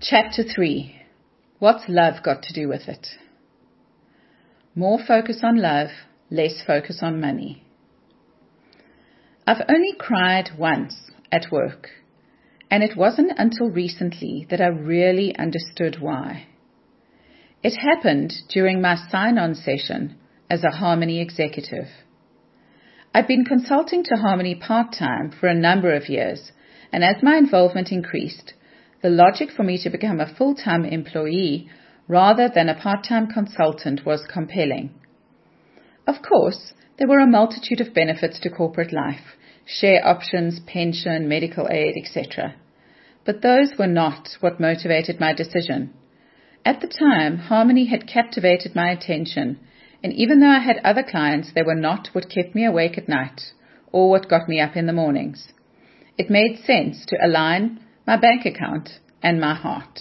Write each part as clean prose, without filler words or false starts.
Chapter 3. What's love got to do with it? More focus on love, less focus on money. I've only cried once at work, and it wasn't until recently that I really understood why. It happened during my sign-on session as a Harmony executive. I'd been consulting to Harmony part-time for a number of years, and as my involvement increased, the logic for me to become a full-time employee rather than a part-time consultant was compelling. Of course, there were a multitude of benefits to corporate life, share options, pension, medical aid, etc. But those were not what motivated my decision. At the time, Harmony had captivated my attention, and even though I had other clients, they were not what kept me awake at night or what got me up in the mornings. It made sense to align my bank account and my heart.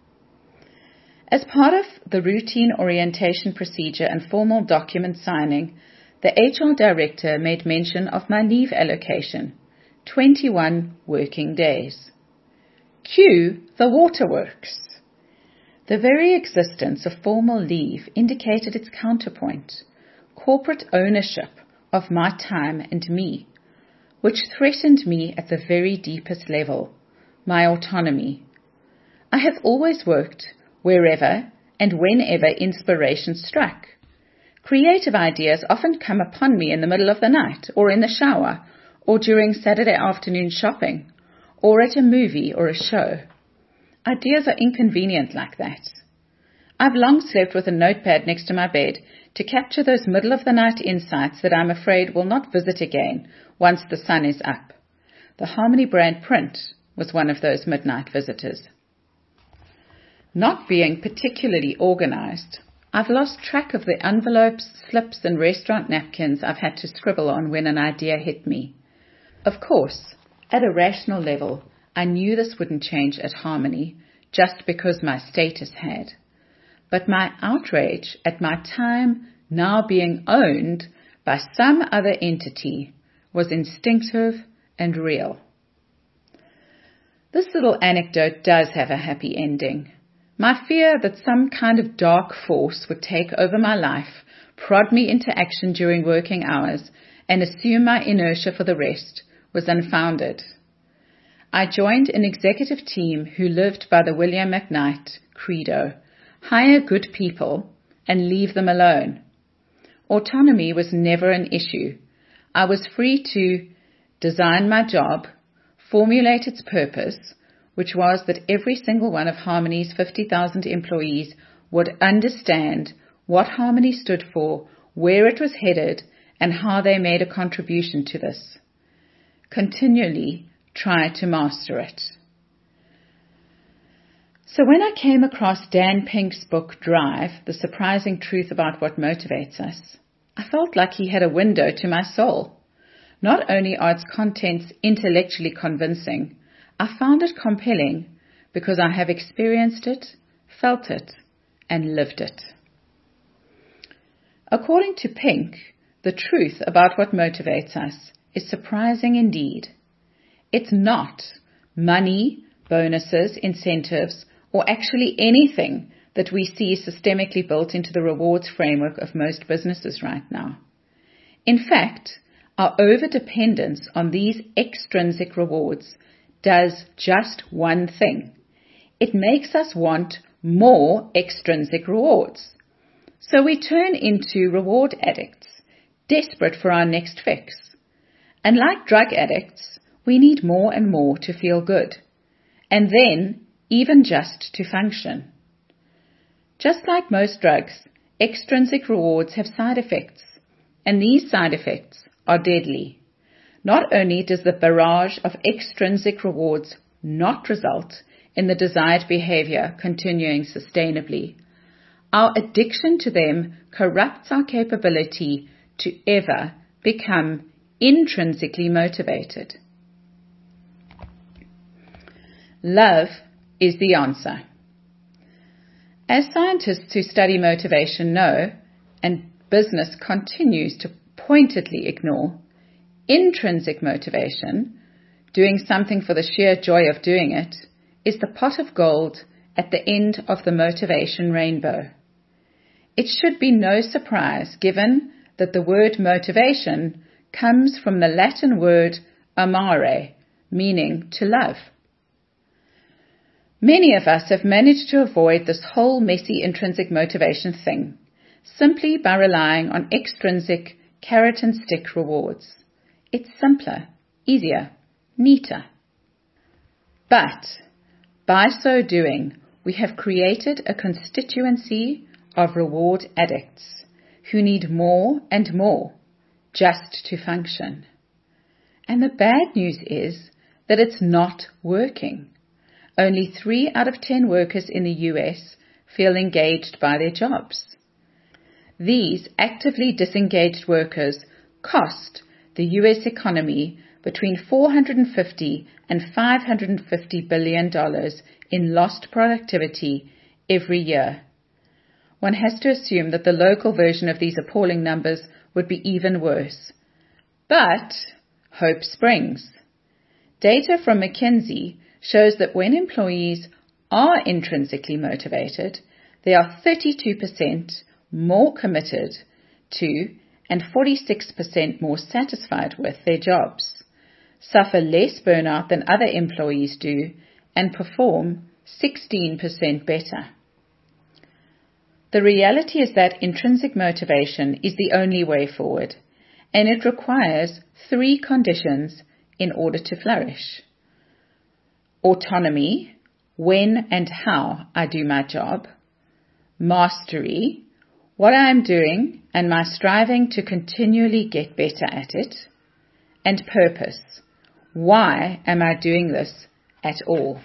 As part of the routine orientation procedure and formal document signing, the HR director made mention of my leave allocation, 21 working days. Cue the waterworks. The very existence of formal leave indicated its counterpoint, corporate ownership of my time and me, which threatened me at the very deepest level, my autonomy. I have always worked wherever and whenever inspiration struck. Creative ideas often come upon me in the middle of the night, or in the shower, or during Saturday afternoon shopping, or at a movie or a show. Ideas are inconvenient like that. I've long slept with a notepad next to my bed to capture those middle-of-the-night insights that I'm afraid will not visit again once the sun is up. The Harmony brand print was one of those midnight visitors. Not being particularly organized, I've lost track of the envelopes, slips, and restaurant napkins I've had to scribble on when an idea hit me. Of course, at a rational level, I knew this wouldn't change at Harmony just because my status had. But my outrage at my time now being owned by some other entity was instinctive and real. This little anecdote does have a happy ending. My fear that some kind of dark force would take over my life, prod me into action during working hours, and assume my inertia for the rest was unfounded. I joined an executive team who lived by the William McKnight credo, hire good people and leave them alone. Autonomy was never an issue. I was free to design my job, formulate its purpose, which was that every single one of Harmony's 50,000 employees would understand what Harmony stood for, where it was headed, and how they made a contribution to this. Continually try to master it. So when I came across Dan Pink's book Drive, The Surprising Truth About What Motivates Us, I felt like he had a window to my soul. Not only are its contents intellectually convincing, I found it compelling because I have experienced it, felt it, and lived it. According to Pink, the truth about what motivates us is surprising indeed. It's not money, bonuses, incentives, or actually anything that we see systemically built into the rewards framework of most businesses right now. In fact, our overdependence on these extrinsic rewards does just one thing. It makes us want more extrinsic rewards. So we turn into reward addicts, desperate for our next fix. And like drug addicts, we need more and more to feel good, and then even just to function. Just like most drugs, extrinsic rewards have side effects, and these side effects are deadly. Not only does the barrage of extrinsic rewards not result in the desired behavior continuing sustainably, our addiction to them corrupts our capability to ever become intrinsically motivated. Love is the answer. As scientists who study motivation know, and business continues to pointedly ignore, intrinsic motivation, doing something for the sheer joy of doing it, is the pot of gold at the end of the motivation rainbow. It should be no surprise given that the word motivation comes from the Latin word amare, meaning to love. Many of us have managed to avoid this whole messy intrinsic motivation thing simply by relying on extrinsic carrot and stick rewards. It's simpler, easier, neater. But by so doing, we have created a constituency of reward addicts who need more and more just to function. And the bad news is that it's not working. Only 3 out of 10 workers in the US feel engaged by their jobs. These actively disengaged workers cost the US economy between $450 and $550 billion in lost productivity every year. One has to assume that the local version of these appalling numbers would be even worse. But hope springs. Data from McKinsey shows that when employees are intrinsically motivated, they are 32% more committed to and 46% more satisfied with their jobs, suffer less burnout than other employees do, and perform 16% better. The reality is that intrinsic motivation is the only way forward, and it requires 3 conditions in order to flourish. Autonomy, when and how I do my job. Mastery, what I am doing and my striving to continually get better at it. And purpose, why am I doing this at all?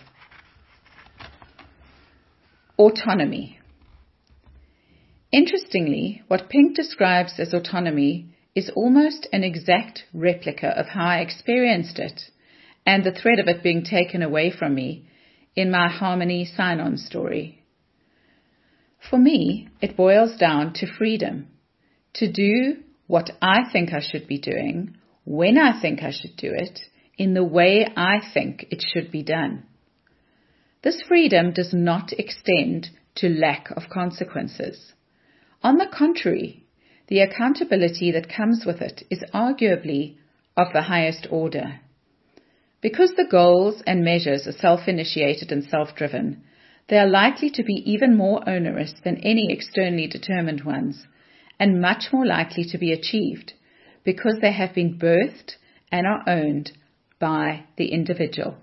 Autonomy. Interestingly, what Pink describes as autonomy is almost an exact replica of how I experienced it, and the threat of it being taken away from me in my Harmony sign-on story. For me, it boils down to freedom, to do what I think I should be doing, when I think I should do it, in the way I think it should be done. This freedom does not extend to lack of consequences. On the contrary, the accountability that comes with it is arguably of the highest order. Because the goals and measures are self-initiated and self-driven, they are likely to be even more onerous than any externally determined ones, and much more likely to be achieved because they have been birthed and are owned by the individual.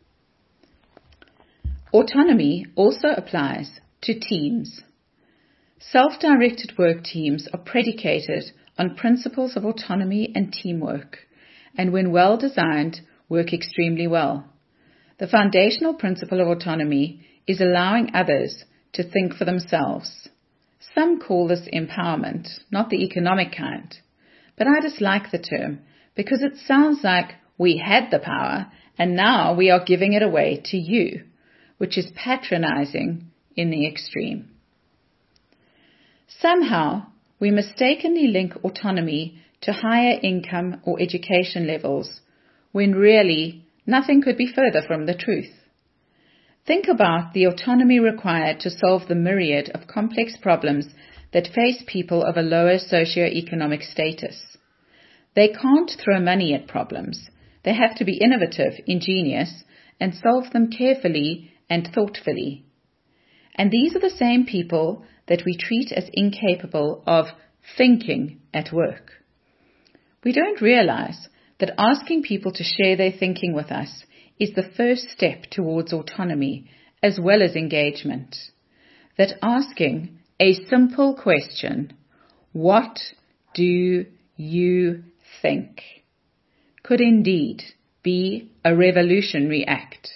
Autonomy also applies to teams. Self-directed work teams are predicated on principles of autonomy and teamwork, and when well designed, work extremely well. The foundational principle of autonomy is allowing others to think for themselves. Some call this empowerment, not the economic kind, but I dislike the term because it sounds like we had the power and now we are giving it away to you, which is patronizing in the extreme. Somehow, we mistakenly link autonomy to higher income or education levels, when really nothing could be further from the truth. Think about the autonomy required to solve the myriad of complex problems that face people of a lower socioeconomic status. They can't throw money at problems. They have to be innovative, ingenious, and solve them carefully and thoughtfully. And these are the same people that we treat as incapable of thinking at work. We don't realize that asking people to share their thinking with us is the first step towards autonomy as well as engagement. That asking a simple question, what do you think, could indeed be a revolutionary act.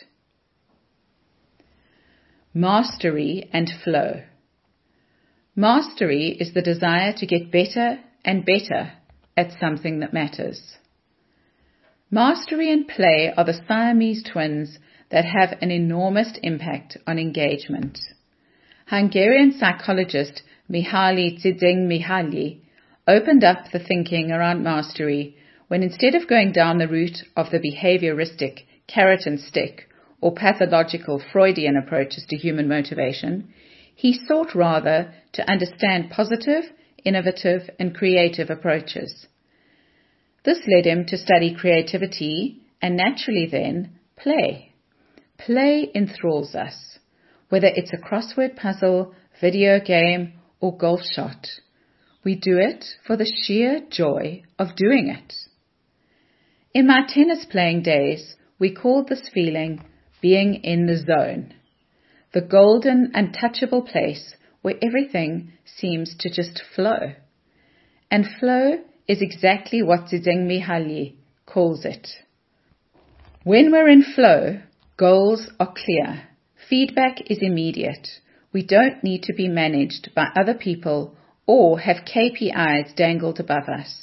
Mastery and flow. Mastery is the desire to get better and better at something that matters. Mastery and play are the Siamese twins that have an enormous impact on engagement. Hungarian psychologist Mihaly Csikszentmihalyi opened up the thinking around mastery when instead of going down the route of the behavioristic carrot and stick or pathological Freudian approaches to human motivation, he sought rather to understand positive, innovative, and creative approaches. This led him to study creativity and naturally then play. Play enthralls us, whether it's a crossword puzzle, video game, or golf shot. We do it for the sheer joy of doing it. In my tennis playing days, we called this feeling being in the zone, the golden, untouchable place where everything seems to just flow. And flow is exactly what Csikszentmihalyi calls it. When we're in flow, goals are clear. Feedback is immediate. We don't need to be managed by other people or have KPIs dangled above us.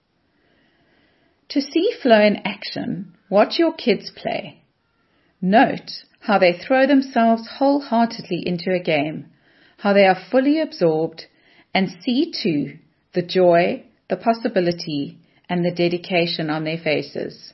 To see flow in action, watch your kids play. Note how they throw themselves wholeheartedly into a game, how they are fully absorbed, and see too the joy, the possibility, and the dedication on their faces.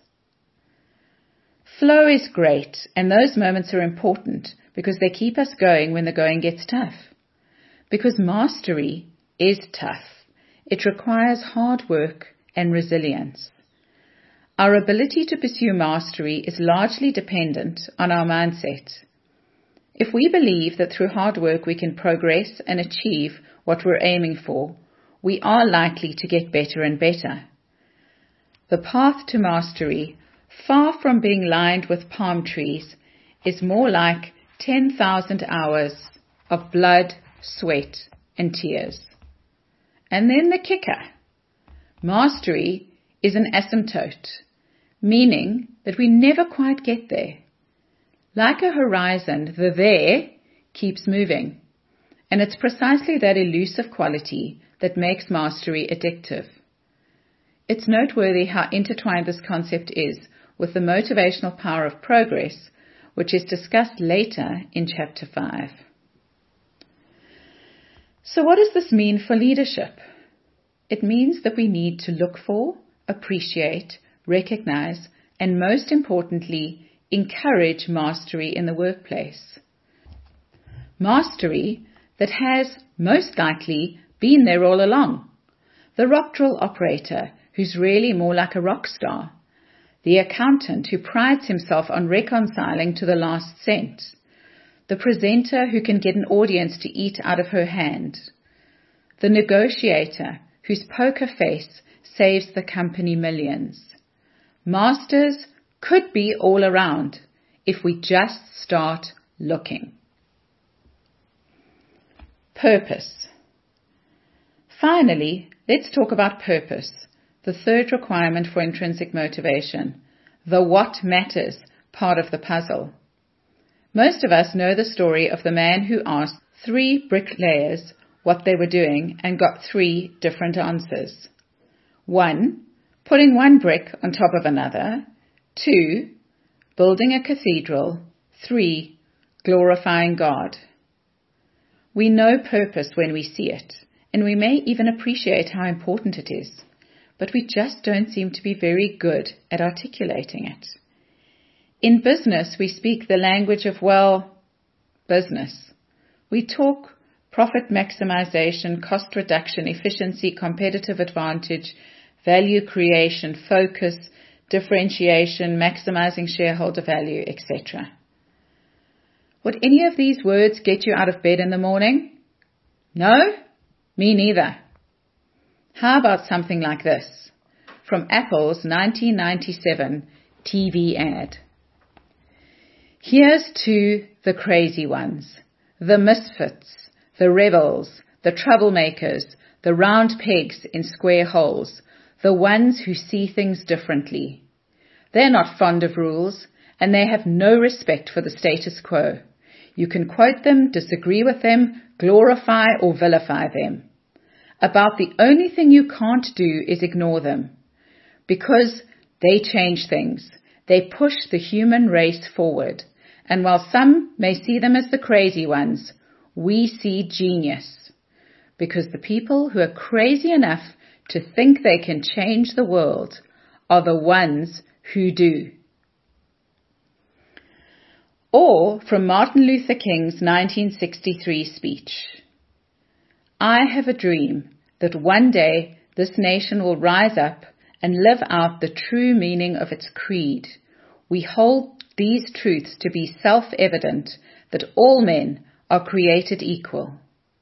Flow is great, and those moments are important because they keep us going when the going gets tough. Because mastery is tough. It requires hard work and resilience. Our ability to pursue mastery is largely dependent on our mindset. If we believe that through hard work we can progress and achieve what we're aiming for, we are likely to get better and better. The path to mastery, far from being lined with palm trees, is more like 10,000 hours of blood, sweat, and tears. And then the kicker. Mastery is an asymptote, meaning that we never quite get there. Like a horizon, the there keeps moving. And it's precisely that elusive quality that makes mastery addictive. It's noteworthy how intertwined this concept is with the motivational power of progress, which is discussed later in Chapter 5. So what does this mean for leadership? It means that we need to look for, appreciate, recognize, and most importantly, encourage mastery in the workplace. Mastery that has most likely been there all along. The rock drill operator who's really more like a rock star. The accountant who prides himself on reconciling to the last cent. The presenter who can get an audience to eat out of her hand. The negotiator whose poker face saves the company millions. Masters could be all around if we just start looking. Purpose. Finally, let's talk about purpose, the third requirement for intrinsic motivation, the what matters part of the puzzle. Most of us know the story of the man who asked 3 bricklayers what they were doing and got 3 different answers. 1, putting 1 brick on top of another. 2, building a cathedral. 3, glorifying God. We know purpose when we see it, and we may even appreciate how important it is, but we just don't seem to be very good at articulating it. In business, we speak the language of, business. We talk profit maximization, cost reduction, efficiency, competitive advantage, value creation, focus, differentiation, maximizing shareholder value, etc. Would any of these words get you out of bed in the morning? No? Me neither. How about something like this? From Apple's 1997 TV ad. Here's to the crazy ones, the misfits, the rebels, the troublemakers, the round pegs in square holes, the ones who see things differently. They're not fond of rules, and they have no respect for the status quo. You can quote them, disagree with them, glorify or vilify them. About the only thing you can't do is ignore them, because they change things. They push the human race forward. And while some may see them as the crazy ones, we see genius. Because the people who are crazy enough to think they can change the world are the ones who do. Or from Martin Luther King's 1963 speech, I have a dream that one day this nation will rise up and live out the true meaning of its creed. We hold these truths to be self-evident, that all men are created equal.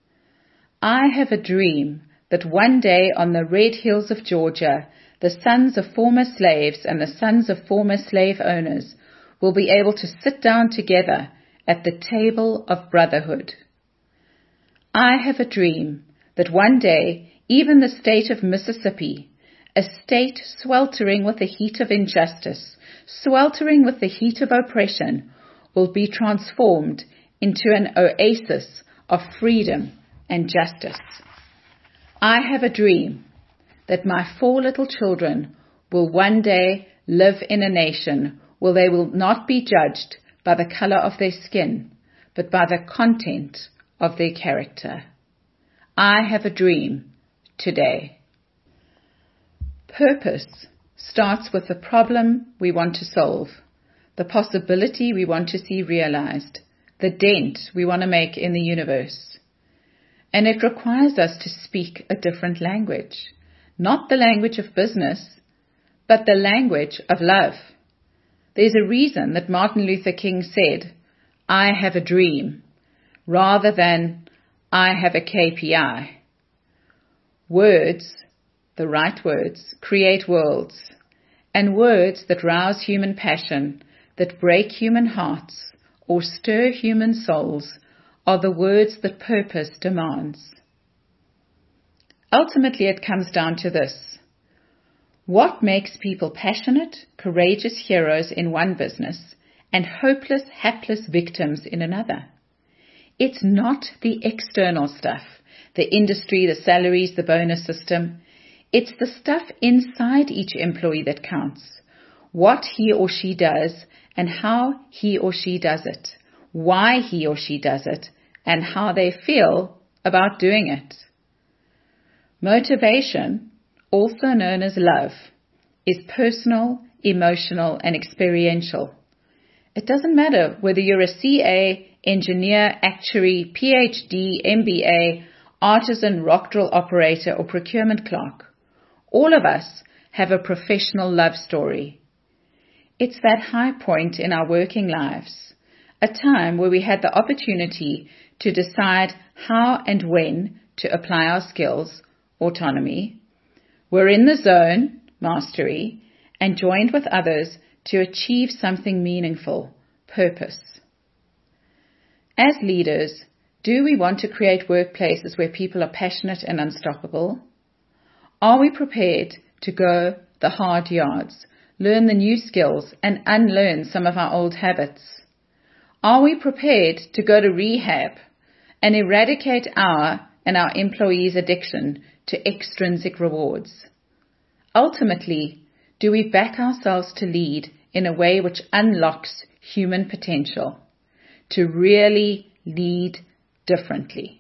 I have a dream that one day on the red hills of Georgia, the sons of former slaves and the sons of former slave owners will be able to sit down together at the table of brotherhood. I have a dream that one day even the state of Mississippi, a state sweltering with the heat of injustice, sweltering with the heat of oppression, will be transformed into an oasis of freedom and justice. I have a dream that my 4 little children will one day live in a nation where they will not be judged by the color of their skin, but by the content of their character. I have a dream today. Purpose starts with the problem we want to solve, the possibility we want to see realized, the dent we want to make in the universe. And it requires us to speak a different language, not the language of business, but the language of love. There's a reason that Martin Luther King said, I have a dream, rather than I have a KPI. Words, the right words, create worlds, and words that rouse human passion, that break human hearts, or stir human souls, are the words that purpose demands. Ultimately, it comes down to this. What makes people passionate, courageous heroes in one business and hopeless, hapless victims in another? It's not the external stuff, the industry, the salaries, the bonus system. It's the stuff inside each employee that counts. What he or she does and how he or she does it, why he or she does it, and how they feel about doing it. Motivation, also known as love, is personal, emotional, and experiential. It doesn't matter whether you're a CA, engineer, actuary, PhD, MBA, artisan, rock drill operator, or procurement clerk. All of us have a professional love story. It's that high point in our working lives, a time where we had the opportunity to decide how and when to apply our skills, autonomy. We're in the zone, mastery, and joined with others to achieve something meaningful, purpose. As leaders, do we want to create workplaces where people are passionate and unstoppable? Are we prepared to go the hard yards, learn the new skills, and unlearn some of our old habits? Are we prepared to go to rehab and eradicate our and our employees' addiction to extrinsic rewards? Ultimately, do we back ourselves to lead in a way which unlocks human potential, to really lead differently?